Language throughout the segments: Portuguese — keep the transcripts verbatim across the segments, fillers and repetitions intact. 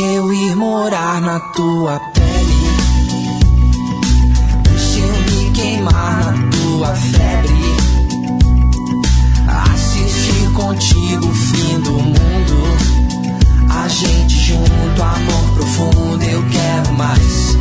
Deixa eu ir morar na tua pele, deixa eu me queimar na tua febre, assistir contigo o fim do mundo, a gente junto, amor profundo, eu quero mais.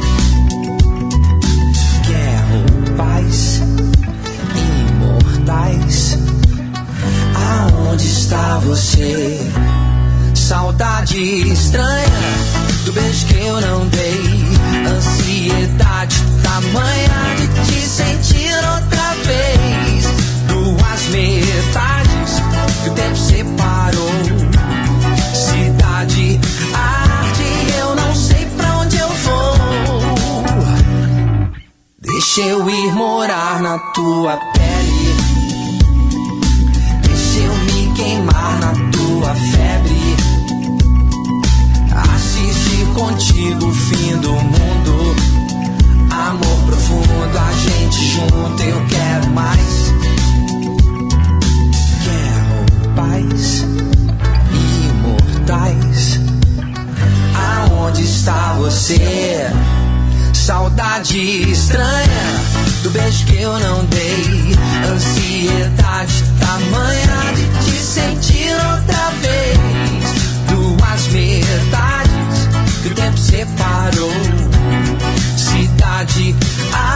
Quero paz, imortais. Aonde está você? Saudade estranha do beijo que eu não dei, ansiedade tamanha de te sentir outra vez. Duas metades que o tempo separou, cidade arde, eu não sei pra onde eu vou. Deixa eu ir morar na tua pele, deixa eu me queimar na tua febre, assistir contigo o fim do mundo, amor profundo, a gente junto, eu quero mais. Quero paz, imortais. Aonde está você? Saudade estranha do beijo que eu não dei, ansiedade tamanha de te sentir outra vez. Duas metades que o tempo separou, cidade